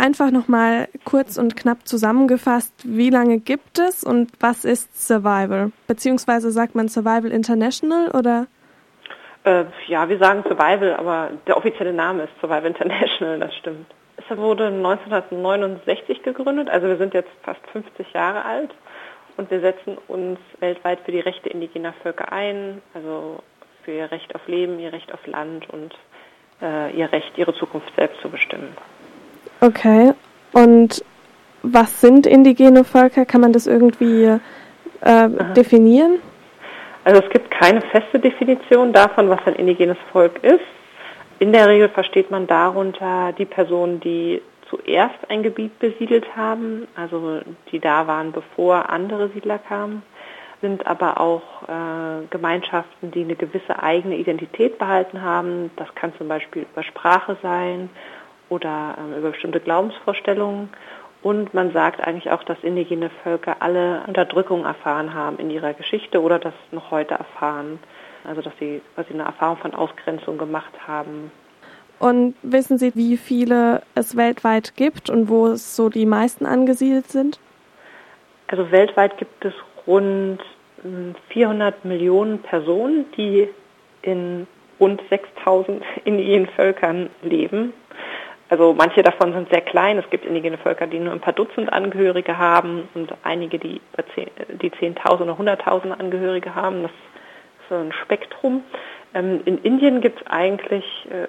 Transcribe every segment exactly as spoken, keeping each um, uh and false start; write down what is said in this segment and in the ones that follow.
einfach nochmal kurz und knapp zusammengefasst, wie lange gibt es und was ist Survival? Beziehungsweise sagt man Survival International oder? Äh, ja, wir sagen Survival, aber der offizielle Name ist Survival International, das stimmt. Es wurde neunzehnhundertneunundsechzig gegründet, also wir sind jetzt fast fünfzig Jahre alt und wir setzen uns weltweit für die Rechte indigener Völker ein, also für ihr Recht auf Leben, ihr Recht auf Land und äh, ihr Recht, ihre Zukunft selbst zu bestimmen. Okay, und was sind indigene Völker? Kann man das irgendwie äh, definieren? Also es gibt keine feste Definition davon, was ein indigenes Volk ist. In der Regel versteht man darunter die Personen, die zuerst ein Gebiet besiedelt haben, also die da waren, bevor andere Siedler kamen, sind aber auch äh, Gemeinschaften, die eine gewisse eigene Identität behalten haben. Das kann zum Beispiel über Sprache sein oder ähm, über bestimmte Glaubensvorstellungen. Und man sagt eigentlich auch, dass indigene Völker alle Unterdrückung erfahren haben in ihrer Geschichte oder das noch heute erfahren. Also dass sie quasi eine Erfahrung von Ausgrenzung gemacht haben. Und wissen Sie, wie viele es weltweit gibt und wo es so die meisten angesiedelt sind? Also weltweit gibt es rund vierhundert Millionen Personen, die in rund sechstausend indigenen Völkern leben. Also manche davon sind sehr klein. Es gibt indigene Völker, die nur ein paar Dutzend Angehörige haben und einige, die die zehntausend oder hunderttausend Angehörige haben. Das ist so ein Spektrum. In Indien gibt es eigentlich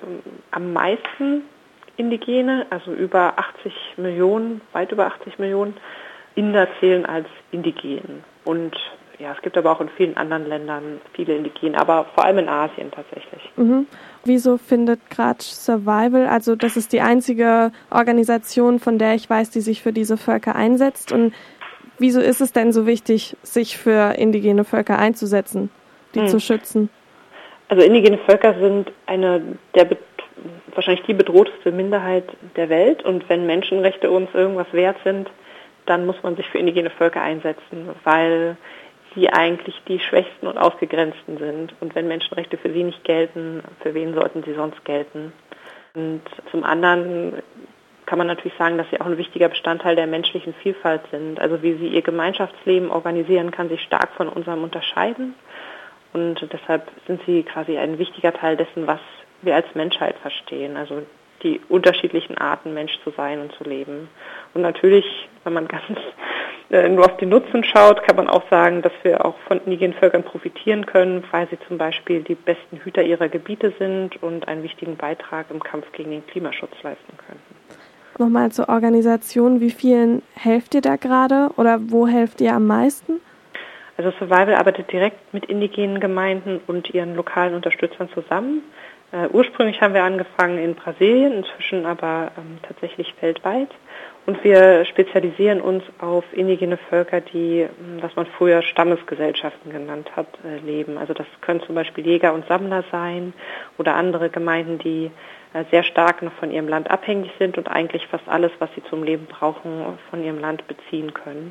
am meisten Indigene, also über achtzig Millionen, weit über achtzig Millionen. Inder zählen als indigen. Und ja, es gibt aber auch in vielen anderen Ländern viele Indigene, aber vor allem in Asien tatsächlich. Mhm. Wieso findet gerade Survival, also das ist die einzige Organisation, von der ich weiß, die sich für diese Völker einsetzt, und wieso ist es denn so wichtig, sich für indigene Völker einzusetzen, die hm. zu schützen? Also indigene Völker sind eine der wahrscheinlich die bedrohteste Minderheit der Welt, und wenn Menschenrechte uns irgendwas wert sind, dann muss man sich für indigene Völker einsetzen, weil die eigentlich die Schwächsten und Ausgegrenzten sind. Und wenn Menschenrechte für sie nicht gelten, für wen sollten sie sonst gelten? Und zum anderen kann man natürlich sagen, dass sie auch ein wichtiger Bestandteil der menschlichen Vielfalt sind. Also wie sie ihr Gemeinschaftsleben organisieren, kann sich stark von unserem unterscheiden. Und deshalb sind sie quasi ein wichtiger Teil dessen, was wir als Menschheit verstehen. Also die unterschiedlichen Arten, Mensch zu sein und zu leben. Und natürlich, wenn man ganz äh, nur auf den Nutzen schaut, kann man auch sagen, dass wir auch von indigenen Völkern profitieren können, weil sie zum Beispiel die besten Hüter ihrer Gebiete sind und einen wichtigen Beitrag im Kampf gegen den Klimaschutz leisten könnten. Nochmal zur Organisation, wie vielen helft ihr da gerade oder wo helft ihr am meisten? Also Survival arbeitet direkt mit indigenen Gemeinden und ihren lokalen Unterstützern zusammen. Uh, ursprünglich haben wir angefangen in Brasilien, inzwischen aber ähm, tatsächlich weltweit. Und wir spezialisieren uns auf indigene Völker, die, was man früher Stammesgesellschaften genannt hat, äh, leben. Also das können zum Beispiel Jäger und Sammler sein oder andere Gemeinden, die äh, sehr stark noch von ihrem Land abhängig sind und eigentlich fast alles, was sie zum Leben brauchen, von ihrem Land beziehen können.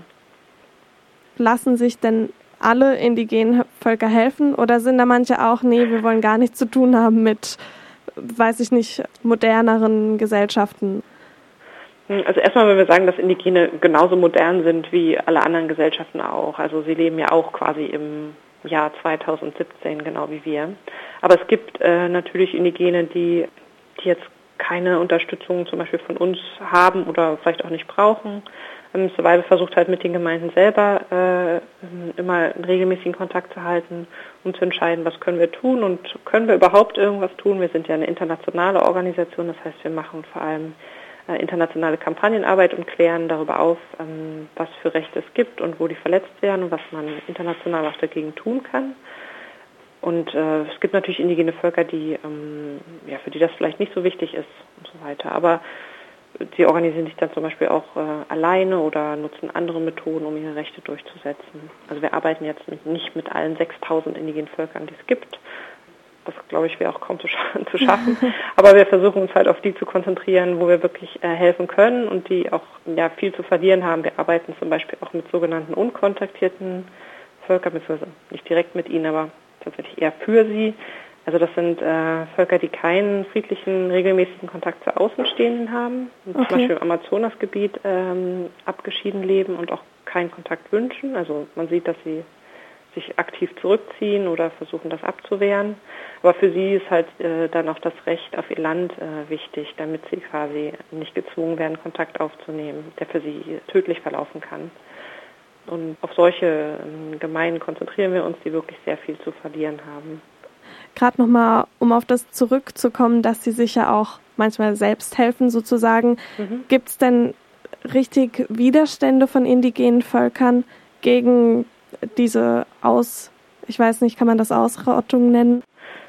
Lassen sich denn alle indigenen Völker helfen oder sind da manche auch, nee, wir wollen gar nichts zu tun haben mit, weiß ich nicht, moderneren Gesellschaften? Also erstmal, wenn wir sagen, dass Indigene genauso modern sind wie alle anderen Gesellschaften auch. Also sie leben ja auch quasi im Jahr zweitausendsiebzehn, genau wie wir. Aber es gibt äh, natürlich Indigene, die, die jetzt keine Unterstützung zum Beispiel von uns haben oder vielleicht auch nicht brauchen. Ähm, Survival versucht halt mit den Gemeinden selber äh, immer einen regelmäßigen Kontakt zu halten, um zu entscheiden, was können wir tun und können wir überhaupt irgendwas tun. Wir sind ja eine internationale Organisation, das heißt, wir machen vor allem äh, internationale Kampagnenarbeit und klären darüber auf, ähm, was für Rechte es gibt und wo die verletzt werden und was man international auch dagegen tun kann. Und äh, es gibt natürlich indigene Völker, die, ähm, ja, für die das vielleicht nicht so wichtig ist und so weiter. Aber sie organisieren sich dann zum Beispiel auch äh, alleine oder nutzen andere Methoden, um ihre Rechte durchzusetzen. Also wir arbeiten jetzt mit, nicht mit allen sechstausend indigenen Völkern, die es gibt. Das, glaube ich, wäre auch kaum zu, scha- zu schaffen. Aber wir versuchen uns halt auf die zu konzentrieren, wo wir wirklich äh, helfen können und die auch ja, viel zu verlieren haben. Wir arbeiten zum Beispiel auch mit sogenannten unkontaktierten Völkern, beziehungsweise nicht direkt mit ihnen, aber tatsächlich eher für sie. Also das sind äh, Völker, die keinen friedlichen, regelmäßigen Kontakt zu Außenstehenden haben, okay. Zum Beispiel im Amazonasgebiet ähm, abgeschieden leben und auch keinen Kontakt wünschen. Also man sieht, dass sie sich aktiv zurückziehen oder versuchen, das abzuwehren. Aber für sie ist halt äh, dann auch das Recht auf ihr Land äh, wichtig, damit sie quasi nicht gezwungen werden, Kontakt aufzunehmen, der für sie tödlich verlaufen kann. Und auf solche ähm, Gemeinden konzentrieren wir uns, die wirklich sehr viel zu verlieren haben. Gerade nochmal, um auf das zurückzukommen, dass sie sich ja auch manchmal selbst helfen sozusagen. Mhm. Gibt es denn richtig Widerstände von indigenen Völkern gegen diese Aus, ich weiß nicht, kann man das Ausrottung nennen?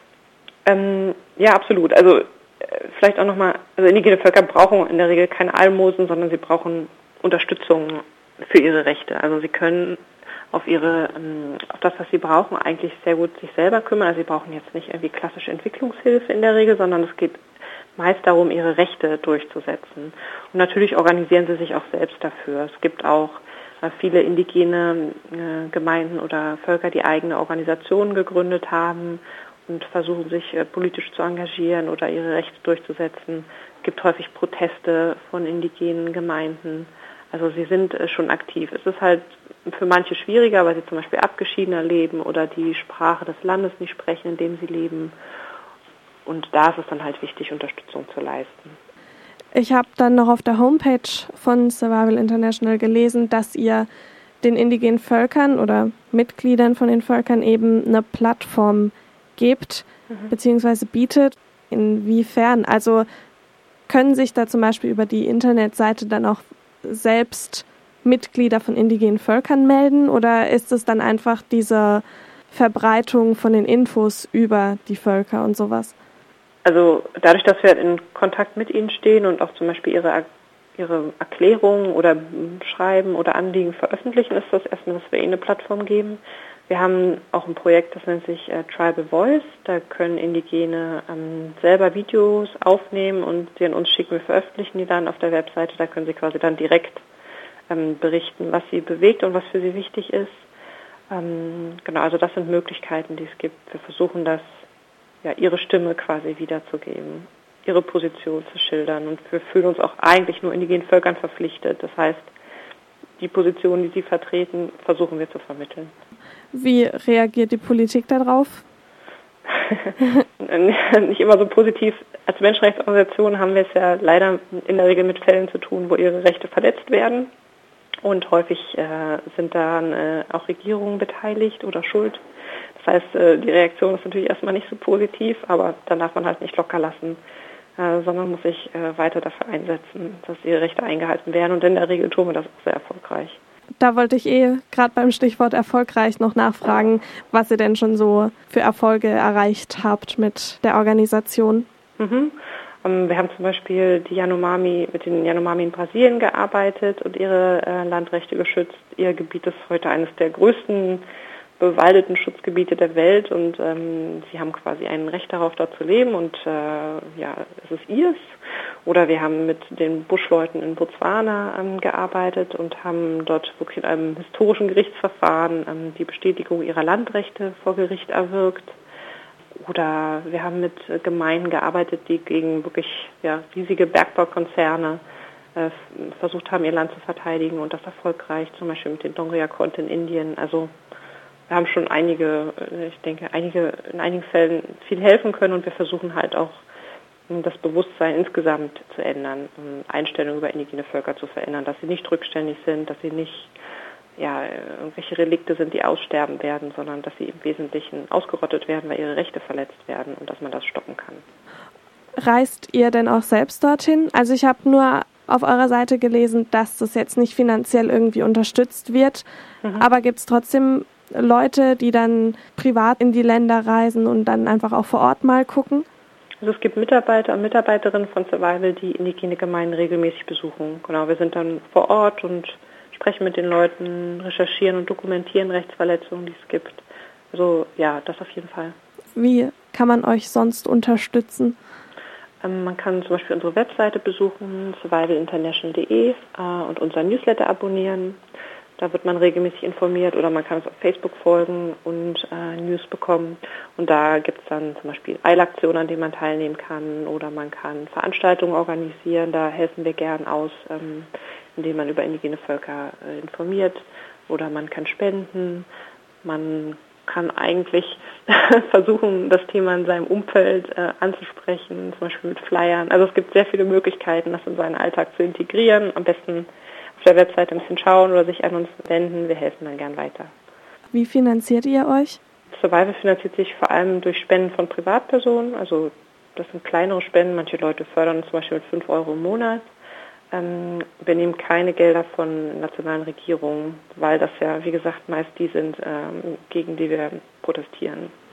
Ähm, ja, absolut. Also äh, vielleicht auch nochmal, also indigene Völker brauchen in der Regel keine Almosen, sondern sie brauchen Unterstützung für ihre Rechte. Also sie können auf ihre, ähm, auf das, was sie brauchen, eigentlich sehr gut sich selber kümmern. Also sie brauchen jetzt nicht irgendwie klassische Entwicklungshilfe in der Regel, sondern es geht meist darum, ihre Rechte durchzusetzen. Und natürlich organisieren sie sich auch selbst dafür. Es gibt auch viele indigene äh, Gemeinden oder Völker, die eigene Organisationen gegründet haben und versuchen, sich äh, politisch zu engagieren oder ihre Rechte durchzusetzen. Es gibt häufig Proteste von indigenen Gemeinden. Also sie sind äh, schon aktiv. Es ist halt für manche schwieriger, weil sie zum Beispiel abgeschiedener leben oder die Sprache des Landes nicht sprechen, in dem sie leben. Und da ist es dann halt wichtig, Unterstützung zu leisten. Ich habe dann noch auf der Homepage von Survival International gelesen, dass ihr den indigenen Völkern oder Mitgliedern von den Völkern eben eine Plattform gebt, mhm. beziehungsweise bietet. Inwiefern? Also können sich da zum Beispiel über die Internetseite dann auch selbst Mitglieder von indigenen Völkern melden oder ist es dann einfach diese Verbreitung von den Infos über die Völker und sowas? Also dadurch, dass wir in Kontakt mit ihnen stehen und auch zum Beispiel ihre, ihre Erklärungen oder Schreiben oder Anliegen veröffentlichen, ist das erstmal, dass wir ihnen eine Plattform geben. Wir haben auch ein Projekt, das nennt sich äh, Tribal Voice. Da können Indigene ähm, selber Videos aufnehmen und sie an uns schicken. Wir veröffentlichen die dann auf der Webseite. Da können sie quasi dann direkt ähm, berichten, was sie bewegt und was für sie wichtig ist. Ähm, genau, also das sind Möglichkeiten, die es gibt. Wir versuchen das, ja, ihre Stimme quasi wiederzugeben, ihre Position zu schildern. Und wir fühlen uns auch eigentlich nur indigenen Völkern verpflichtet. Das heißt, die Position, die sie vertreten, versuchen wir zu vermitteln. Wie reagiert die Politik darauf? Nicht immer so positiv. Als Menschenrechtsorganisation haben wir es ja leider in der Regel mit Fällen zu tun, wo ihre Rechte verletzt werden. Und häufig äh, sind dann äh, auch Regierungen beteiligt oder schuld. Das heißt, äh, die Reaktion ist natürlich erstmal nicht so positiv, aber dann darf man halt nicht locker lassen, äh, sondern muss sich äh, weiter dafür einsetzen, dass ihre Rechte eingehalten werden. Und in der Regel tun wir das auch sehr erfolgreich. Da wollte ich eh gerade beim Stichwort erfolgreich noch nachfragen, was ihr denn schon so für Erfolge erreicht habt mit der Organisation. Mhm. Um, wir haben zum Beispiel die Yanomami, mit den Yanomami in Brasilien gearbeitet und ihre äh, Landrechte geschützt. Ihr Gebiet ist heute eines der größten bewaldeten Schutzgebiete der Welt und ähm, sie haben quasi ein Recht darauf, dort zu leben und äh, ja, es ist ihrs. Oder wir haben mit den Buschleuten in Botswana ähm, gearbeitet und haben dort wirklich in einem historischen Gerichtsverfahren ähm, die Bestätigung ihrer Landrechte vor Gericht erwirkt. Oder wir haben mit äh, Gemeinden gearbeitet, die gegen wirklich ja, riesige Bergbaukonzerne äh, versucht haben, ihr Land zu verteidigen und das erfolgreich, zum Beispiel mit den Dongria-Konten in Indien. Also wir haben schon einige, ich denke, einige in einigen Fällen viel helfen können und wir versuchen halt auch das Bewusstsein insgesamt zu ändern, Einstellungen über indigene Völker zu verändern, dass sie nicht rückständig sind, dass sie nicht ja, irgendwelche Relikte sind, die aussterben werden, sondern dass sie im Wesentlichen ausgerottet werden, weil ihre Rechte verletzt werden und dass man das stoppen kann. Reist ihr denn auch selbst dorthin? Also ich habe nur auf eurer Seite gelesen, dass das jetzt nicht finanziell irgendwie unterstützt wird, mhm. aber gibt es trotzdem Leute, die dann privat in die Länder reisen und dann einfach auch vor Ort mal gucken? Also es gibt Mitarbeiter und Mitarbeiterinnen von Survival, die indigene Gemeinden regelmäßig besuchen. Genau, wir sind dann vor Ort und sprechen mit den Leuten, recherchieren und dokumentieren Rechtsverletzungen, die es gibt. Also ja, das auf jeden Fall. Wie kann man euch sonst unterstützen? Ähm, man kann zum Beispiel unsere Webseite besuchen, survival international punkt de äh, und unser Newsletter abonnieren. Da wird man regelmäßig informiert oder man kann es auf Facebook folgen und äh, News bekommen. Und da gibt es dann zum Beispiel Eilaktionen, an denen man teilnehmen kann, oder man kann Veranstaltungen organisieren. Da helfen wir gern aus, ähm, indem man über indigene Völker äh, informiert, oder man kann spenden. Man kann eigentlich versuchen, das Thema in seinem Umfeld äh, anzusprechen, zum Beispiel mit Flyern. Also es gibt sehr viele Möglichkeiten, das in seinen Alltag zu integrieren. Am besten auf der Webseite ein bisschen schauen oder sich an uns wenden. Wir helfen dann gern weiter. Wie finanziert ihr euch? Survival finanziert sich vor allem durch Spenden von Privatpersonen. Also das sind kleinere Spenden. Manche Leute fördern zum Beispiel mit fünf Euro im Monat. Ähm, wir nehmen keine Gelder von nationalen Regierungen, weil das ja, wie gesagt, meist die sind, ähm, gegen die wir protestieren.